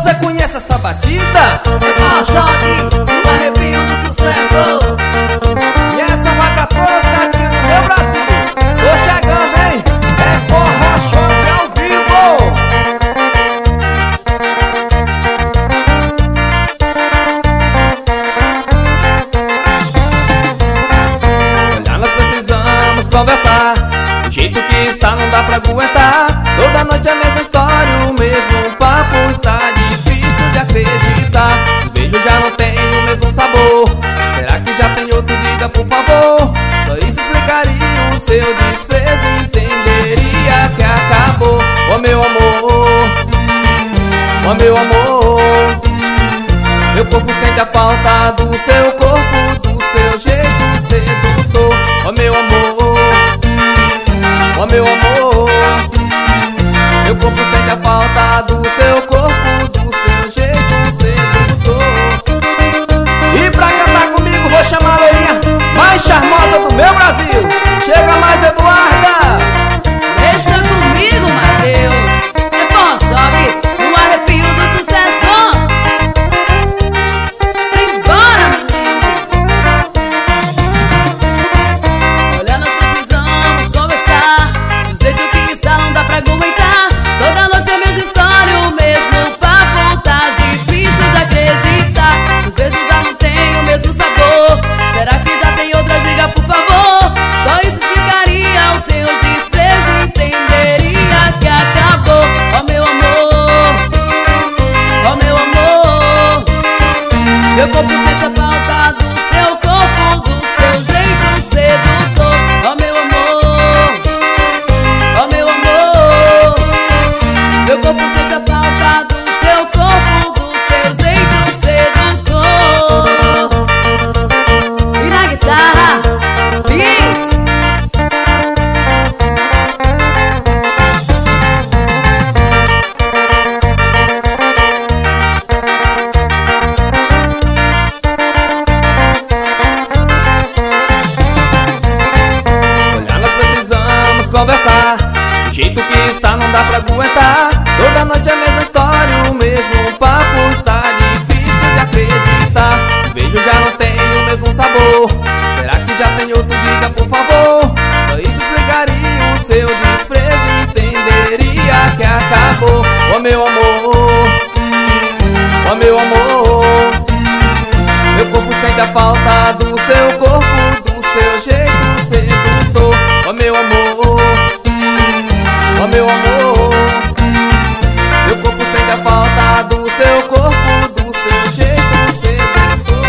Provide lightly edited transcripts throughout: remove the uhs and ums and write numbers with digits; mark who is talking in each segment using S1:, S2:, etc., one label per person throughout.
S1: Você conhece essa batida?
S2: Ó, choque, um arrepio do sucesso.
S1: E essa vai pra todas as gatinhas do meu Brasil. Tô chegando, hein? É forró choque ao vivo. Olhar, nós precisamos conversar. Do jeito que está não dá pra aguentar. Toda noite a mesma história, o mesmo papo. Está difícil de acreditar. Os beijos já não têm o mesmo sabor. Será que já tem outro? Diga por favor. Só isso explicaria o seu desprezo. Entenderia que acabou. Oh meu amor, oh meu amor, meu corpo sente a falta do seu corpo, do seu jeito sedutor. Oh meu amor, oh meu amor, meu corpo sente a falta do seu corpo, do seu jeito sedutor. E pra cantar comigo vou chamar a loirinha mais charmosa do meu Brasil. Chega mais, Eduarda.
S2: Deixa comigo, Matheus. É forró choque, um arrepio do sucesso. Simbora, menino. Olha, nós precisamos conversar. Do jeito que está não dá pra aguentar. Toda noite é a mesma história, o mesmo papo. Tá difícil de acreditar. Os beijos já não têm o mesmo sabor. Será que já tem outra? Diga por favor. Só isso explicaria o seu desprezo. Entenderia que acabou. Oh meu amor, oh meu amor, meu corpo sente a falta do seu corpo, do seu jeito sedutor. Oh meu amor, oh meu amor, meu corpo sente a falta do seu corpo, do seu jeito sedutor. E na guitarra, e
S1: Olhar, nós precisamos conversar. Do jeito que está não dá pra aguentar. Toda noite a mesma história, o mesmo papo. Está difícil de acreditar. Os beijos já não têm o mesmo sabor. Será que já tem outro? Diga por favor. Só isso explicaria o seu desprezo. Entenderia que acabou. Oh meu amor, oh meu amor, meu corpo sente a falta do seu corpo, do seu jeito sedutor. Oh meu amor, oh meu amor, meu corpo sente a falta do seu corpo, do seu jeito sedutor.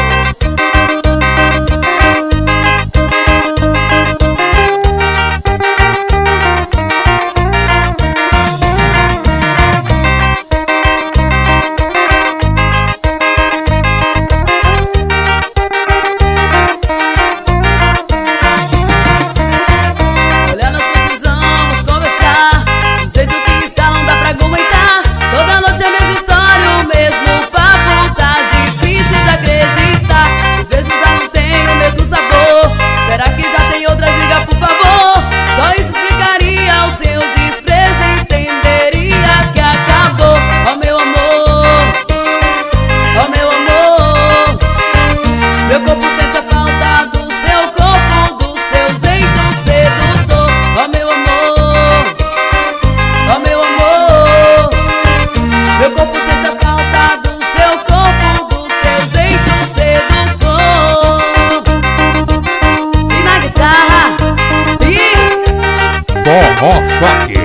S2: olha, nós precisamos conversar. Do jeito que está não dá pra aguentar. Toda noite é a mesma história, o mesmo papo. Tá difícil de acreditar. Os beijos já não têm o mesmo sabor. Será que já tem outra? Diga por favor. Só isso explicaria o seu desprezo. Entenderia que acabou. Oh meu amor, oh meu amor, meu corpo sente a falta do seu corpo, do seu jeito sedutor. Oh meu amor, oh meu amor, meu corpo sente a falta do seu corpo, do seu jeito sedutor. E na guitarra, e
S3: Forró Choque.